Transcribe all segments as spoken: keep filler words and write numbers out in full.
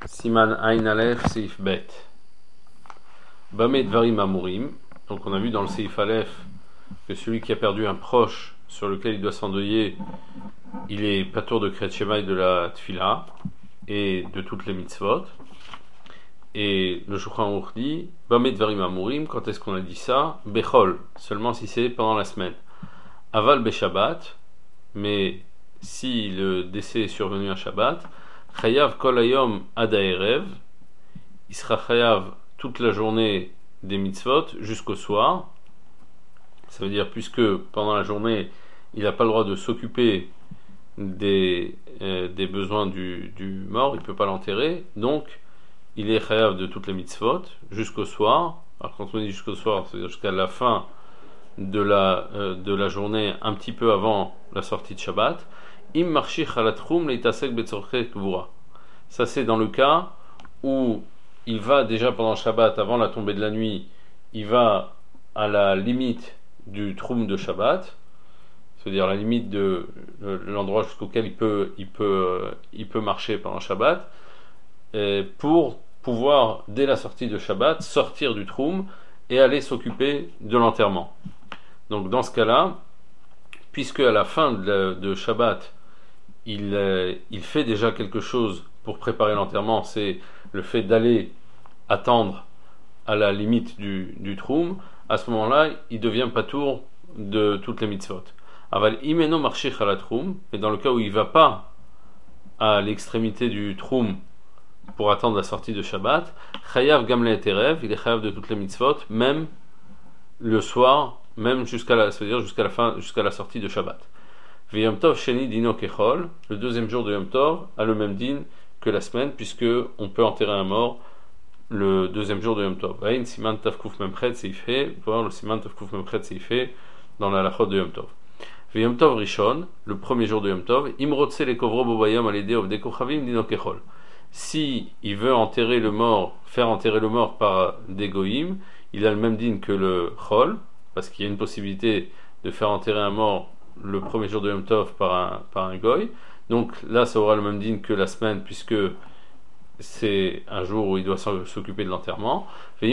Siman Ain Aleph Seif Bet. Bameh Dvarim Amurim. Donc on a vu dans le Seif Aleph que celui qui a perdu un proche sur lequel il doit s'endeuiller, il est patour de Kriyat Shema et de la Tfila et de toutes les mitzvot. Et le Shulchan Aruch dit Bameh Dvarim Amurim. Quand est-ce qu'on a dit ça? Bechol, seulement si c'est pendant la semaine. Aval Beshabbat, mais si le décès est survenu un Shabbat, Chayav Kol Hayom Ad Ha'erev, il sera Chayav toute la journée des mitzvot jusqu'au soir. Ça veut dire, puisque pendant la journée il n'a pas le droit de s'occuper des, euh, des besoins du, du mort, il ne peut pas l'enterrer, donc il est Chayav de toutes les mitzvot jusqu'au soir. Alors quand on dit jusqu'au soir, c'est-à-dire jusqu'à la fin de la, euh, de la journée, un petit peu avant la sortie de Shabbat. Im marchi chalatrum leitasek betzorche kvura. Ça c'est dans le cas où il va déjà pendant Shabbat, avant la tombée de la nuit, il va à la limite du troum de Shabbat, c'est-à-dire la limite de l'endroit jusqu'auquel il peut, il peut, il peut marcher pendant Shabbat, pour pouvoir, dès la sortie de Shabbat, sortir du troum et aller s'occuper de l'enterrement. Donc dans ce cas-là, puisque à la fin de, de Shabbat, il, euh, il fait déjà quelque chose pour préparer l'enterrement, c'est le fait d'aller attendre à la limite du, du troum, à ce moment-là, il devient patour de toutes les mitzvot. Aval imeno marché chalatrum, et dans le cas où il ne va pas à l'extrémité du troum pour attendre la sortie de Shabbat, chayav gamle et terev, il est chayav de toutes les mitzvot, même le soir, même jusqu'à la, c'est-à-dire jusqu'à la fin, jusqu'à la sortie de Shabbat. Yom Tov Sheni Dino Kechol, le deuxième jour de Yom Tov a le même din que la semaine, puisque on peut enterrer un mort le deuxième jour de Yom Tov. Vaïn Siman Tavkuf Memchet Seifé, voir le Siman Tavkuf Memchet Seifé dans la halachot de Yom Tov. Yom Tov Rishon, le premier jour de Yom Tov, Imrotse le Kovro Bobayam Alede Ovde Kochavim Dino Kechol. Si il veut enterrer le mort, faire enterrer le mort par des goïm, il a le même din que le Chol, parce qu'il y a une possibilité de faire enterrer un mort le premier jour de Yom Tov par un, par un goy. Donc là, ça aura le même din que la semaine, puisque c'est un jour où il doit s'occuper de l'enterrement. Mais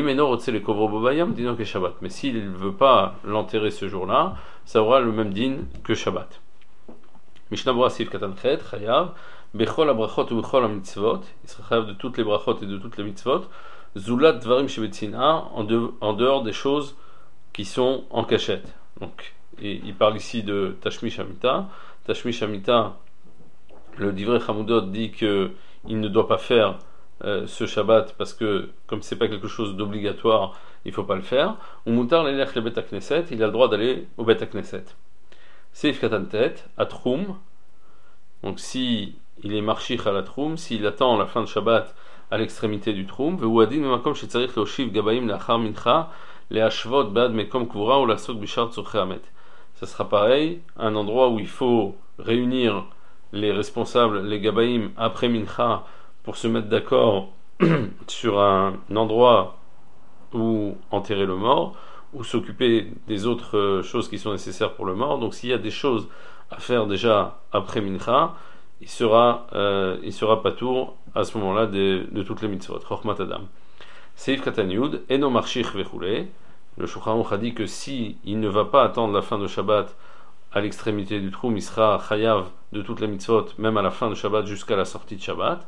s'il ne veut pas l'enterrer ce jour-là, ça aura le même din que Shabbat. Mishnah Berurah Seif Katan Chet, Chayav, Bechol habrachot u bechol hamitzvot, il sera chayav de toutes les brachot et de toutes les mitzvot, Zulat Dvarim shebetzina, en dehors des choses qui sont en cachette. Donc, et il parle ici de Tashmish Amita. Tashmish Amita, le Divrei Chamudot dit que il ne doit pas faire euh, ce Shabbat parce que comme c'est pas quelque chose d'obligatoire, il faut pas le faire. Ou Mutar l'elech le Bet HaKnesset, il a le droit d'aller au Bet HaKnesset. Seif Katan Tet, Atrum. Donc si il est marchich à la Troum, s'il attend la fin de Shabbat à l'extrémité du Troum, Veuadin Memakom Shetzarich Leoshiv Gabaim Lachar Mincha Leashvot Bad Mekom Kvura ou Lasot Bishar Tzorche Hamet. Ça sera pareil, un endroit où il faut réunir les responsables, les Gabaïm, après Mincha, pour se mettre d'accord sur un endroit où enterrer le mort, ou s'occuper des autres choses qui sont nécessaires pour le mort. Donc s'il y a des choses à faire déjà après Mincha, il sera, euh, il sera patour à ce moment-là de, de toutes les mitzvot. Chochmat Adam. Seif Katan Yud, Eno Marchich Vechule. Le Shulchan Aruch a dit que si il ne va pas attendre la fin de Shabbat à l'extrémité du troum, il sera chayav de toutes les mitzvot, même à la fin de Shabbat jusqu'à la sortie de Shabbat.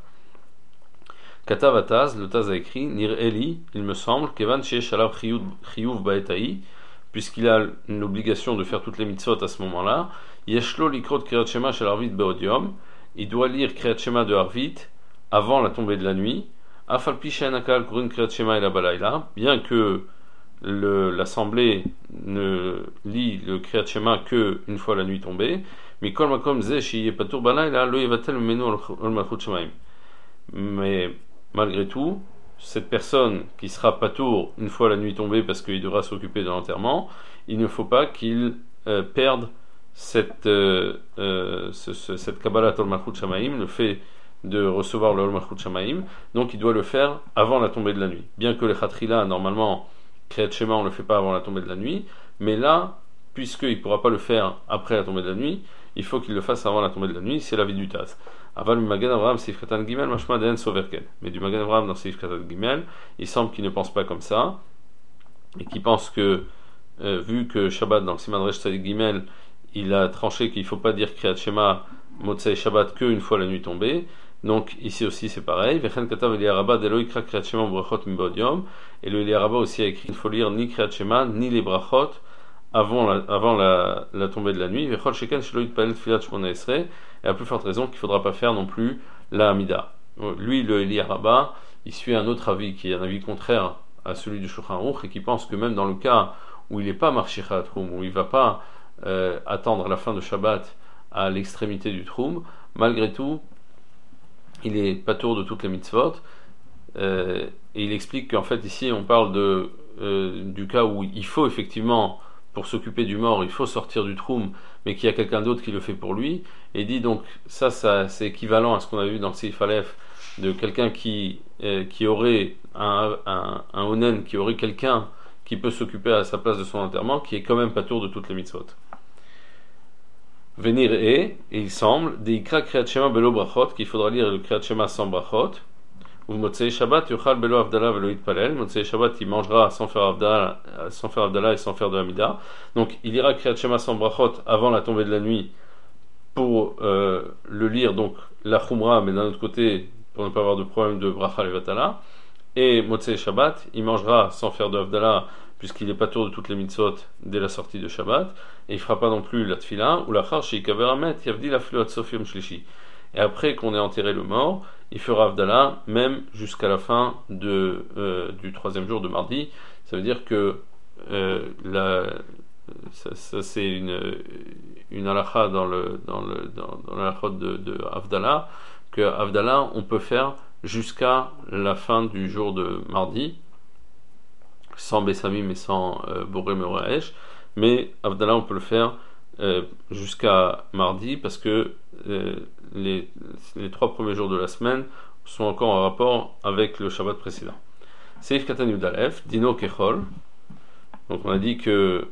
Katav Ataz, le Taz a écrit Nir Eli, il me semble, Kevan Sheesh Alav Chiyuv Baetaï, puisqu'il a l'obligation de faire toutes les mitzvot à ce moment-là. Yeshlo Likrot Kriyat Shema Shel Arvit Beodium, il doit lire Kriyat Shema de Arvit avant la tombée de la nuit. Afal Pi She'enakal Kurun Kriyat Shema Ela Balayla, bien que Le, l'assemblée ne lit le Kriyat Shema que une fois la nuit tombée, mais kol makom ze shiye patur balayla lo yevatel menu al malchut shemaim. Mais malgré tout, cette personne qui sera patour une fois la nuit tombée parce qu'il devra s'occuper de l'enterrement, il ne faut pas qu'il euh, perde cette euh, euh, ce, ce, cette kabbalat al malchut shemaim, le fait de recevoir le al malchut shemaim. Donc il doit le faire avant la tombée de la nuit. Bien que les khatrila normalement Kriyat Shema, on ne le fait pas avant la tombée de la nuit, mais là, puisqu'il ne pourra pas le faire après la tombée de la nuit, il faut qu'il le fasse avant la tombée de la nuit, c'est l'avis du Taz. Aval Magen Avraham Seif Katan Gimel Mashma Den Soverken. Mais du Magen Avraham dans Seif Katan Gimel, il semble qu'il ne pense pas comme ça et qu'il pense que euh, vu que Shabbat dans le Siman Resh Tzadik Gimel, il a tranché qu'il ne faut pas dire Kriyat Shema Motzei Shabbat qu'une fois la nuit tombée. Donc ici aussi c'est pareil. Vechen Katav Eli Araba Delo Ikra Kriyat Shema Brachot Mibod Yom. Et le Eli Araba aussi a écrit qu'il ne faut lire ni Kriyat Shema ni les Brachot avant la, avant la, la tombée de la nuit. Vechol Sheken Shelo Yitpalel Tfilat Shmona Esrei. Et à plus forte raison qu'il ne faudra pas faire non plus la Hamida. Lui, le Eli Araba, il suit un autre avis qui est un avis contraire à celui du Shulchan Aruch et qui pense que même dans le cas où il n'est pas Marshichat Troum, où il ne va pas euh, attendre la fin de Shabbat à l'extrémité du Troum, malgré tout, il est patour de toutes les mitzvot. Euh, et il explique qu'en fait, ici, on parle de, euh, du cas où il faut effectivement, pour s'occuper du mort, il faut sortir du Troum, mais qu'il y a quelqu'un d'autre qui le fait pour lui. Et il dit donc, ça, ça c'est équivalent à ce qu'on a vu dans le Seif Aleph, de quelqu'un qui, euh, qui aurait un, un, un onen, qui aurait quelqu'un qui peut s'occuper à sa place de son enterrement, qui est quand même patour de toutes les mitzvot. Venir et, et il semble, des ikra kriyat shema belo brachot, qu'il faudra lire le kriyat shema sans brachot, ou motzei shabbat yochal belo avdala velo yitpalel, motzei shabbat il mangera sans faire avdala, sans faire avdala et sans faire de hamida. Donc il ira kriyat shema sans brachot avant la tombée de la nuit pour euh, le lire, donc la chumra, mais d'un autre côté pour ne pas avoir de problème de bracha levatala. Et motzei shabbat il mangera sans faire de avdala puisqu'il n'est pas tour de toutes les mitzvot dès la sortie de Shabbat, et il ne fera pas non plus la tfila, ou la charchi kaveramet yavdi la filu atsof yom shlishi. Et après qu'on ait enterré le mort, il fera avdala même jusqu'à la fin de, euh, du troisième jour de mardi. Ça veut dire que euh, la, ça, ça c'est une, une halakha dans le dans le dans, dans la halakha de, de avdala, que avdala on peut faire jusqu'à la fin du jour de mardi, sans Bessamim et sans euh, Boré Meoraesh, mais Avdallah on peut le faire euh, jusqu'à mardi parce que euh, les, les trois premiers jours de la semaine sont encore en rapport avec le Shabbat précédent. Seif Katan Yudalef, Dino Kechol. Donc on a dit que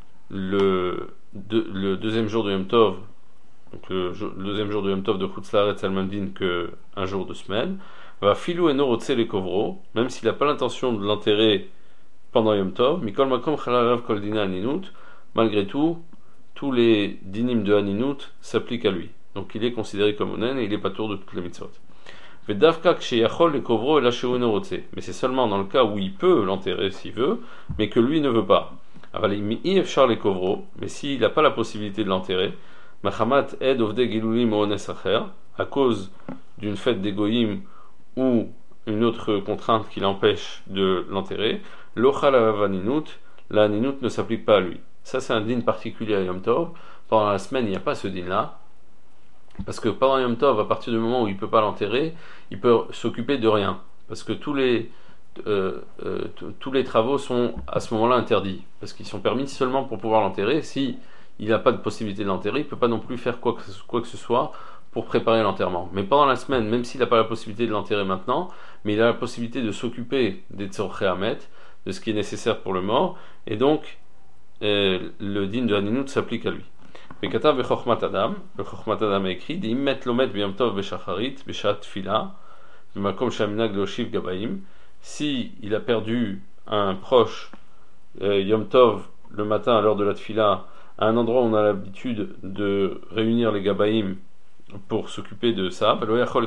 le, de, le deuxième jour de Yom Tov, donc le, le deuxième jour de Yom Tov de Chutz La'aretz al même din que un jour de semaine, va filou eno rotse le kovro, même s'il n'a pas l'intention de l'enterrer pendant Yom Tov, Mikol Makom Chalarav Kol Dina Aninut, malgré tout, tous les dinim de Aninut s'appliquent à lui. Donc il est considéré comme onen et il est pas tour de toutes les mitzvot. Vedavka Ksheyachol le Kovro et la Sheunorote. Mais c'est seulement dans le cas où il peut l'enterrer s'il veut, mais que lui ne veut pas. Avalimi Efchar le Kovro, mais s'il n'a pas la possibilité de l'enterrer, Machamat Ed Ovde Gilulim Ones Acher, à cause d'une fête des Goyim ou une autre contrainte qui l'empêche de l'enterrer, l'ochal avaninut, la aninut ne s'applique pas à lui. Ça c'est un din particulier à Yom Tov. Pendant la semaine il n'y a pas ce din là, parce que pendant Yom Tov, à partir du moment où il ne peut pas l'enterrer, il peut s'occuper de rien, parce que tous les euh, euh, tous les travaux sont à ce moment-là interdits, parce qu'ils sont permis seulement pour pouvoir l'enterrer. Si il n'a pas de possibilité de l'enterrer, il ne peut pas non plus faire quoi que, quoi que ce soit pour préparer l'enterrement. Mais pendant la semaine, même s'il n'a pas la possibilité de l'enterrer maintenant, mais il a la possibilité de s'occuper des tzorchei hamet, de ce qui est nécessaire pour le mort, et donc euh, le din de Aninut s'applique à lui. Vekatav vechokmat adam, le chokmat adam a écrit, d'immet lomet b'yom tov b'shacharit b'shat tfila b'makom shaminag leoshiv gabaim. Si il a perdu un proche euh, yom tov le matin à l'heure de la tfila, à un endroit où on a l'habitude de réunir les gabaim pour s'occuper de ça,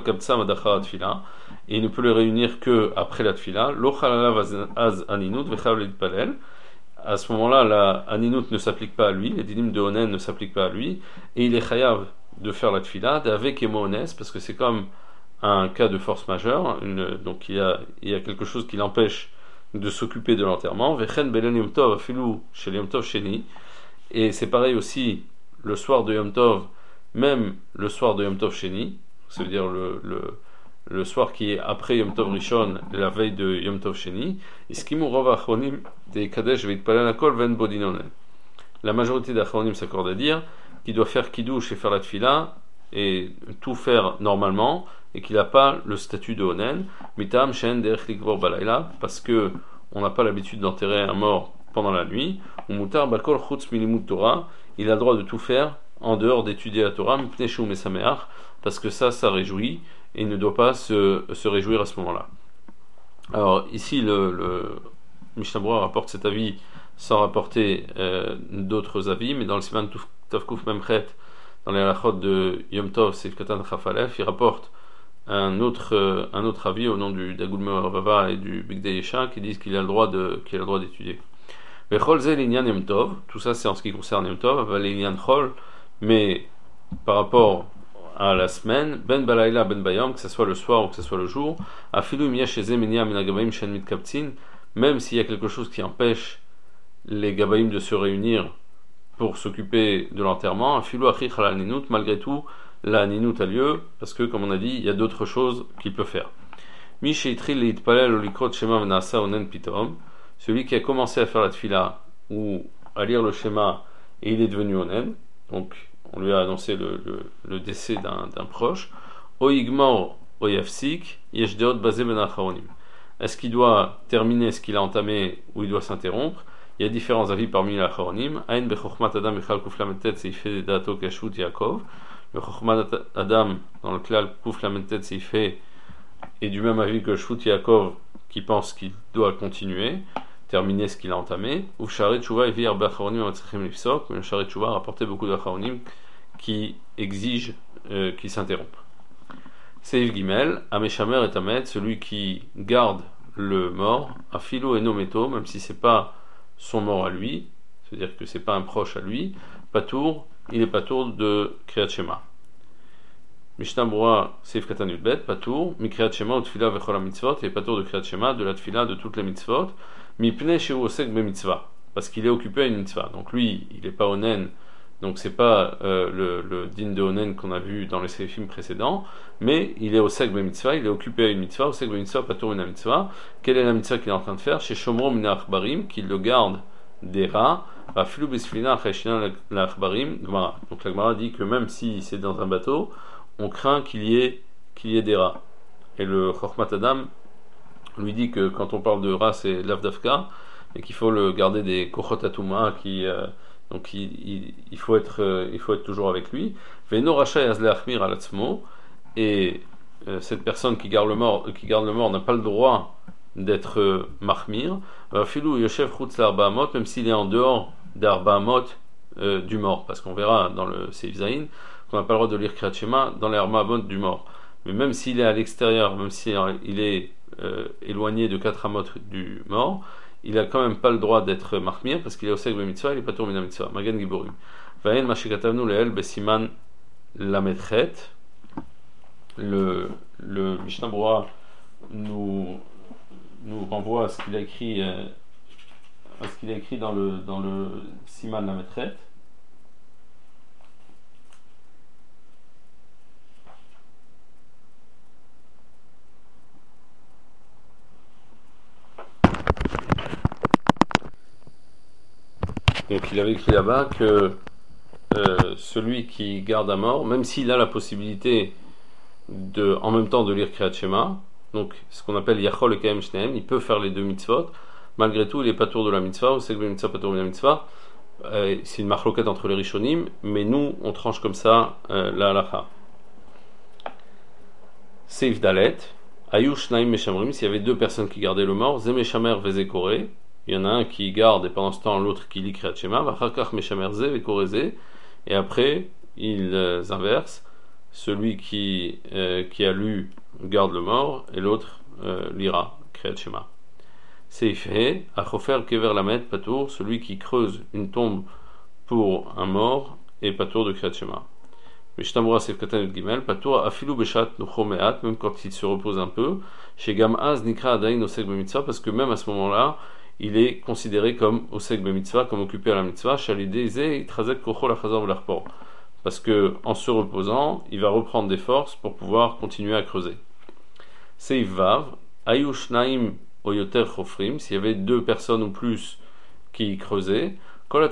et il ne peut les réunir que après la tfila. À ce moment-là, la aninut ne s'applique pas à lui, les dinim de onen ne s'appliquent pas à lui, et il est chayav de faire la tfila avec émones, parce que c'est comme un cas de force majeure, une, donc il y, a, il y a quelque chose qui l'empêche de s'occuper de l'enterrement. Et c'est pareil aussi le soir de Yom Tov, même le soir de Yom Tov Sheni, c'est-à-dire le, le, le soir qui est après Yom Tov Rishon, la veille de Yom Tov Sheni, la majorité d'Achronim s'accorde à dire qu'il doit faire Kiddush et faire la Tfila et tout faire normalement, et qu'il n'a pas le statut de Onen, Mitam Shen Derech Likvor Balayla, parce que on n'a pas l'habitude d'enterrer un mort pendant la nuit, ou Mutar Bakol Chutz Milimut Torah, il a le droit de tout faire en dehors d'étudier la Torah, Mipnei Shu Mesameach, parce que ça, ça réjouit, et il ne doit pas se, se réjouir à ce moment-là. Alors ici, le, le Mishnah Berurah rapporte cet avis sans rapporter euh, d'autres avis, mais dans le Siman Tavkuf Memchet, dans les halachot de Yom Tov, Seif Katan Chafalef, il rapporte un autre, euh, un autre avis au nom du Dagul Meor Bava et du Bigdei Yesha qui disent qu'il a le droit de, qu'il a le droit d'étudier. Vechol Ze Linyan Yom Tov, tout ça c'est en ce qui concerne Yom Tov, Aval Linyan Chol, mais par rapport à la semaine, Ben Balayla Ben Bayam, que ce soit le soir ou que ce soit le jour, Afilu Miacheze Menia Minagabaim Shen Mitkaptzin, même s'il y a quelque chose qui empêche les Gabaïm de se réunir pour s'occuper de l'enterrement, Afilu Achich Halal Ninut, malgré tout, la Ninut a lieu, parce que, comme on a dit, il y a d'autres choses qu'il peut faire. Mi Sheitril Leitpalel Olikrot Shema Venasa Onen Pitom, celui qui a commencé à faire la tfila ou à lire le schéma et il est devenu Onen, donc on lui a annoncé le, le, le décès d'un, d'un proche. Oigmor Oyafsik, Yeshdeot Bazé Ben Acharonim. Est-ce qu'il doit terminer ce qu'il a entamé ou il doit s'interrompre? Il y a différents avis parmi les Acharonim. Ain Bechokmat Adam Echal Kuflamentet Seifé Dato Kashut Yaakov. Le Chokmat Adam, dans le Klal Kuflamentet Seifé, est du même avis que Shut Yaakov qui pense qu'il doit continuer, terminer ce qu'il a entamé. Ou Sharet Tshuva et Vir Bacharonim Atzrechim Lifsok. Mais le Sharet Tshuva a rapporté beaucoup d'Acharonim qui exigent euh, qu'il s'interrompe. Seif Gimel, Ameshamer et Tamet, celui qui garde le mort, Afilo et Nometo, même si c'est pas son mort à lui, c'est-à-dire que c'est pas un proche à lui, Patour, il est Patour de Kriyat Shema. Mishnah Berurah, Seif Katan Yudbet, Patour, Mi Kriyat Shema ou Tfila vechol mitzvot, et Patour de Kriyat Shema, de la Tfila de toutes les mitzvot, Mi Pnei Shehu Osek be mitzvah, parce qu'il est occupé à une mitzvah. Donc lui, il n'est pas onen, donc c'est pas euh, le, le din de onen qu'on a vu dans les séfim précédents, mais il est osek be mitzvah, il est occupé à une mitzvah, osek be mitzvah, Patour une mitzvah. Quelle est la mitzvah qu'il est en train de faire? Chez Shomro min achbarim, qu'il le garde des rats, Afilu bisfina cheshina la achbarim, Gemara. Donc la Gemara dit que même si c'est dans un bateau, on craint qu'il y ait, qu'il y ait des rats. Et le Chochmat Adam lui dit que quand on parle de rats, c'est l'avdafka, et qu'il faut le garder des kochot atuma, qui, euh, donc il, il, il, faut être, euh, il faut être toujours avec lui. Veno racha yazle achmir alatzmo, et euh, cette personne qui garde le mort, qui garde le mort n'a pas le droit d'être euh, mahmir. Filou yoshev chutz l'arba amot, même s'il est en dehors d'arba amot euh, du mort, parce qu'on verra dans le Seif Zayin qu'on n'a pas le droit de lire Kriyat Shema dans les arba amot du mort. Mais même s'il est à l'extérieur, même s'il est euh, éloigné de quatre amot du mort, il a quand même pas le droit d'être mahmir parce qu'il est au sek be mitzvah, il est pas tour mina mitzvah. Magen Giborim. Vayen mashikatavnu leel besiman lametchet. Le le Mishnah Berurah nous nous renvoie à ce qu'il a écrit euh, à ce qu'il a écrit dans le dans le siman lametchet. Donc il avait écrit là-bas que euh, celui qui garde à mort, même s'il a la possibilité de, en même temps de lire Kriyat Shema, donc ce qu'on appelle Yachol et Kaem Shneem, il peut faire les deux mitzvot, malgré tout il n'est pas tour de la mitzvah, ou c'est que la mitzvah pas tour de la mitzvah, euh, c'est une marloquette entre les Rishonim, mais nous on tranche comme ça euh, la halacha. Seif Dalet, Ayush Naim Meshamrim, s'il y avait deux personnes qui gardaient le mort, Zemeshamer Vezekore, il y en a un qui garde et pendant ce temps l'autre qui lit Kriyat Shema, Vachakach Meshamer Ze Vekoreze, et après ils euh, inversent, celui qui, euh, qui a lu garde le mort et l'autre euh, lira Kriyat Shema. Seifhe, Achofer Kever Lamet Patour, celui qui creuse une tombe pour un mort et Patour de Kriyat Shema. Mishnah Berurah Seif Katan Yud Gimel, Patour Afilu Beshat Nucho Meat, même quand il se repose un peu, chez Gam Az Nikra Adain Osek Bemitzvah, parce que même à ce moment-là, il est considéré comme osek be mitzvah, comme occupé à la mitzvah, parce que en se reposant, il va reprendre des forces pour pouvoir continuer à creuser. Seif Vav, Ayush Naim Oyoter Chofrim, s'il y avait deux personnes ou plus qui creusaient, tous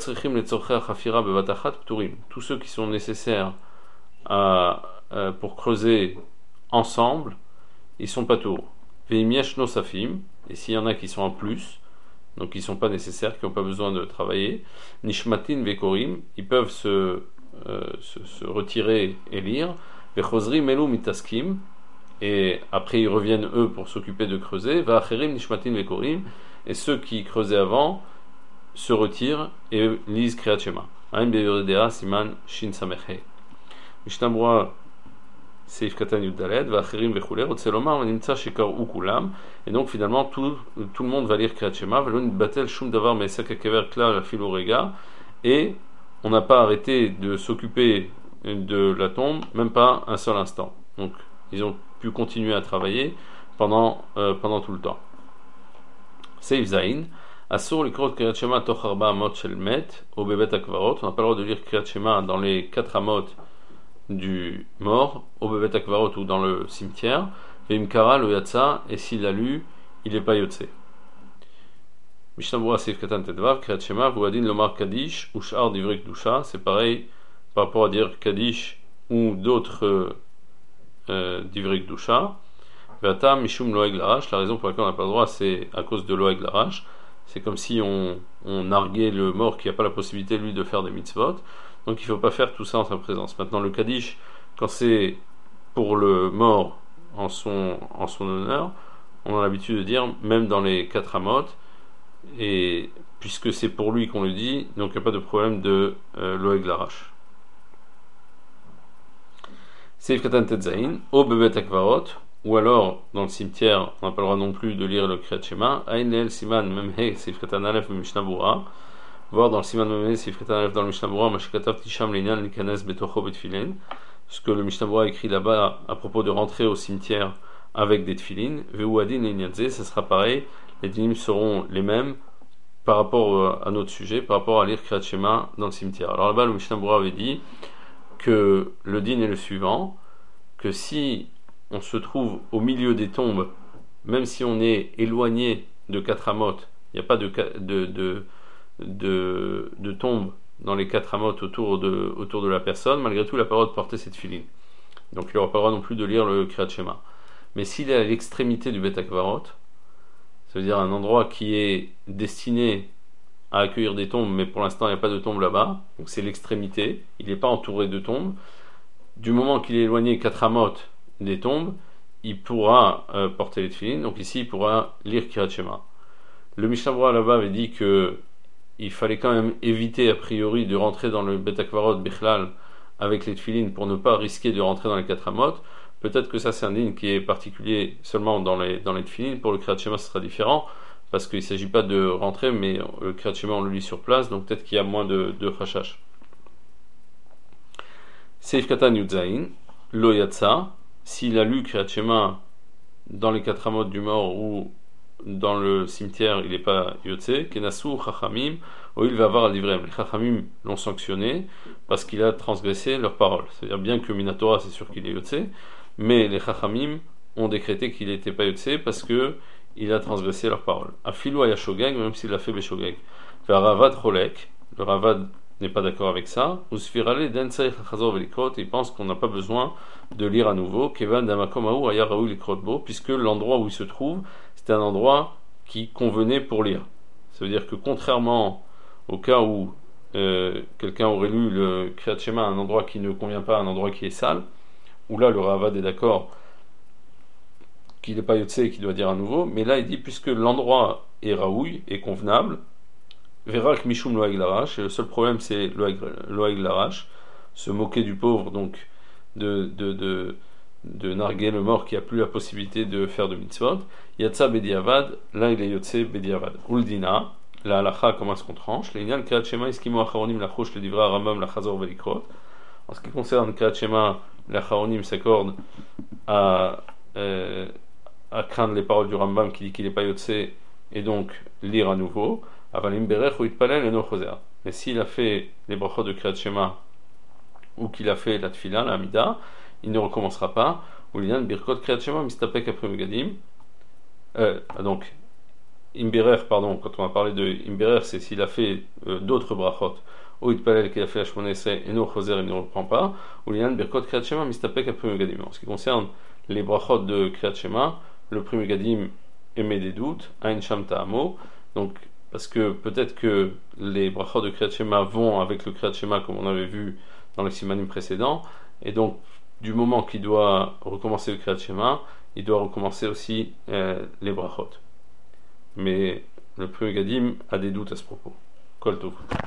ceux qui sont nécessaires à, à, pour creuser ensemble, ils sont pas tours. Veimiesh Nosafim, et s'il y en a qui sont en plus, donc ils ne sont pas nécessaires, qui n'ont pas besoin de travailler. Nishmatin Vekorim, ils peuvent se, euh, se, se retirer et lire. Vechozri melu mitaskim, et après ils reviennent eux pour s'occuper de creuser. Va'acherim nishmatin vekorim, et ceux qui creusaient avant se retirent et lisent Kriyat Shema. Aim beyoredea siman shin sameche. Mishnah Berurah Seif Katan Yud Daled, Va'acherim vechulei, Rotzelomar nimtza shekaru kulam, et donc finalement tout, tout le monde va lire Kriyat Shema. Velo nitbatel shum davar me'esek hakever klal afilu rega, et on n'a pas arrêté de s'occuper de la tombe, même pas un seul instant. Donc ils ont pu continuer à travailler pendant, euh, pendant tout le temps. Seif Zain, Asur likrot Kriyat Shema toch arba amot shel met, ou bebet akvarot, on n'a pas le droit de lire Kriyat Shema dans les quatre amot du mort, au bebet akvarot ou dans le cimetière, veimkara le yatsa, et s'il l'a lu, il n'est pas yotse. Mishnah Berurah Seif Katan Tedvav, Kriyat Shema, Vuadin Lomar Kaddish, ou Sh'ar Divrei Kedusha, c'est pareil par rapport à dire Kaddish ou d'autres euh, Divrei Kedusha. Vata Mishum Loeg Larash, la raison pour laquelle on n'a pas le droit, c'est à cause de Loeg Larash. C'est comme si on, on narguait le mort qui n'a pas la possibilité, lui, de faire des mitzvot. Donc il ne faut pas faire tout ça en sa présence. Maintenant, le Kaddish, quand c'est pour le mort en son, en son honneur, on a l'habitude de dire, même dans les quatre amot, et puisque c'est pour lui qu'on le dit, donc il n'y a pas de problème de euh, Loeg Larash. Seif Katan Tetzain, O Bebet Akvarot, ou alors dans le cimetière, on n'a pas le droit non plus de lire le Kriyat Shema, Ain Leel Siman Memhe Seif Katan Aleph Mishnah Berurah, voir dans le Siman Memhe Seif Katan Aleph dans le Mishnah Berurah, Mashikatav Tisham Linyan Likanes Betocho Betfilen, ce que le Mishnah Berurah écrit là-bas à propos de rentrer au cimetière avec des tefilin, Veuadin et Niadze, ce sera pareil, les dinim seront les mêmes par rapport à notre sujet, par rapport à lire Kriyat Shema dans le cimetière. Alors là-bas, le Mishnah Berurah avait dit que le din est le suivant, que si on se trouve au milieu des tombes, même si on est éloigné de quatre amot, il n'y a pas de, de, de, de, de tombe dans les quatre amot autour de, autour de la personne, malgré tout, il n'a pas le droit de porter cette filine. Donc il n'aura pas le droit non plus de lire le Kriyat Shema. Mais s'il est à l'extrémité du Bet Akvarot, ça veut dire un endroit qui est destiné à accueillir des tombes, mais pour l'instant il n'y a pas de tombe là-bas, donc c'est l'extrémité, il n'est pas entouré de tombes. Du moment qu'il est éloigné quatre amot des tombes, il pourra euh, porter les tefilin, donc ici il pourra lire Kriyat Shema. Le Mishnah Berurah là-bas avait dit que il fallait quand même éviter a priori de rentrer dans le Bet Akvarot Bichlal avec les tefilin pour ne pas risquer de rentrer dans les quatre amot. Peut-être que ça c'est un din qui est particulier seulement dans les, dans les tefilin. Pour le Kriyat Shema ce sera différent, parce qu'il ne s'agit pas de rentrer, mais le Kriyat Shema on le lit sur place, donc peut-être qu'il y a moins de, de chashash. Seif Katan Yud Zain, Lo Yatsa, s'il a lu Kriyat Shema dans les quatre amot du mort ou dans le cimetière, il n'est pas Yotze, Kenasu Chachamim, ou il va avoir à l'Ivrem. Les Chachamim l'ont sanctionné parce qu'il a transgressé leurs paroles. C'est-à-dire, bien que Minatora, c'est sûr qu'il est Yotze, mais les Chachamim ont décrété qu'il n'était pas Yotze parce qu'il a transgressé leurs paroles. Afilou Ayashogeg, même s'il l'a fait Beshogeg. Ravad Cholek, le Ravad n'est pas d'accord avec ça. Usfirale Densaï Chachazor Velikot, il pense qu'on n'a pas besoin de lire à nouveau, Kevan Damakomaou Ayaraou Likrotbo, puisque l'endroit où il se trouve, c'était un endroit qui convenait pour lire. Ça veut dire que contrairement au cas où euh, quelqu'un aurait lu le Kriyat Shema à un endroit qui ne convient pas, à un endroit qui est sale, où là le Ravad est d'accord qu'il n'est pas Yotse et qu'il doit dire à nouveau, mais là il dit puisque l'endroit est raoui et convenable, Verak Mishum Loeg Larash, et le seul problème c'est Loeg Larash, se moquer du pauvre, donc de, de, de, de narguer le mort qui n'a plus la possibilité de faire de mitzvot. Yatsa Bediavad, là il est Yotse Bediavad. Uldina, la halacha, comment est-ce qu'on tranche? L'Inyan Kriyat Shema Iskimo Acharonim Lachosh le Divra Rambam Lachazor Velikrot. En ce qui concerne Kriyat Shema, l'Acharonim s'accorde à, euh, à craindre les paroles du Rambam qui dit qu'il n'est pas Yotse et donc lire à nouveau. Avalim Berech ou Itpalel et Nochoser. Mais s'il a fait les brachot de Kriyat Shema ou qu'il a fait la Tfila, la Amida, il ne recommencera pas. Ou l'Inyan Birkot Kriyat Shema Mistapek après Megadim. Euh, donc, Imberer, pardon, quand on a parlé de Imberer, c'est s'il a fait euh, d'autres brachot, ou Itpalel qu'il a fait Hashmonese et Nochoser, il ne reprend pas. Ou l'Inyan Birkot Kriyat Shema Mistapek après Megadim. En ce qui concerne les brachot de Kriyat Shema, le premier Megadim émet des doutes, Ain Sham Ta'amo, donc parce que peut-être que les brachot de Kriyat Shema vont avec le Kriyat Shema comme on avait vu dans le simanim précédent, et donc du moment qu'il doit recommencer le Kriyat Shema, il doit recommencer aussi euh, les brachot. Mais le Pri Megadim a des doutes à ce propos. Kol Tov.